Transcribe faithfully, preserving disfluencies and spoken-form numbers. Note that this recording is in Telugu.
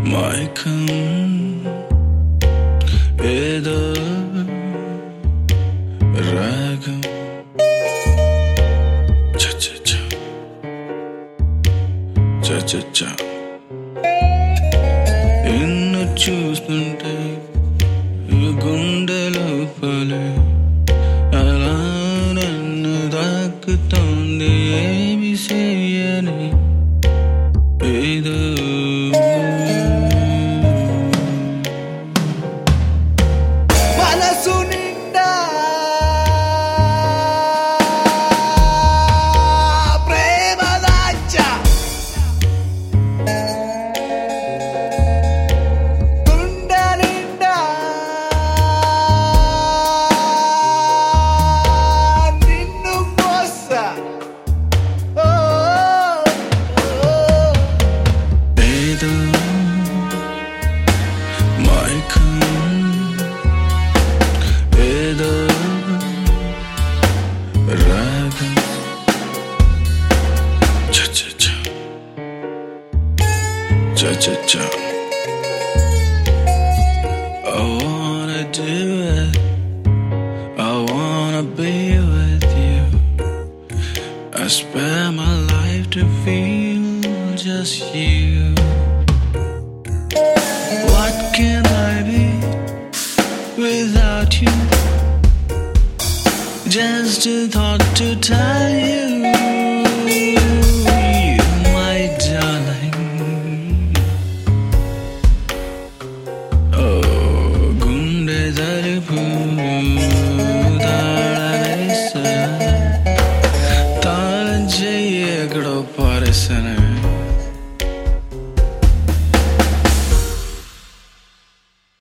మైకం ఏదో రాగం చ చ చ చ చ చ ఎన్ను చూస్తుంటే గుండె లోపలే అలా నన్ను దాక్కుతోంది ఏమి చేయని ఏదో మనసు నిండా ప్రేమ దాచా గుండె నిండా నిన్ను మోసా ఏదో మైకం ఏదో రాగం చ చ చ చ చ చ I wanna do it, I wanna be with you, I spend my life to feel just you. What can I be without you? Just a thought to tell you, you my darling. Oh, gunde daripu dalaresa talan cheyye ekado paresana